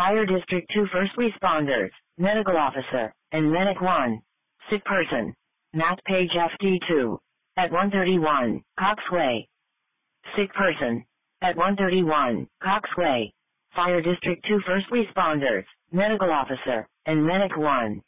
Fire District 2 first responders, medical officer, and medic 1. Sick person. Matt Page FD2. At 131, Coxway. Sick person. At 131, Coxway. Fire District 2 first responders, medical officer, and medic 1.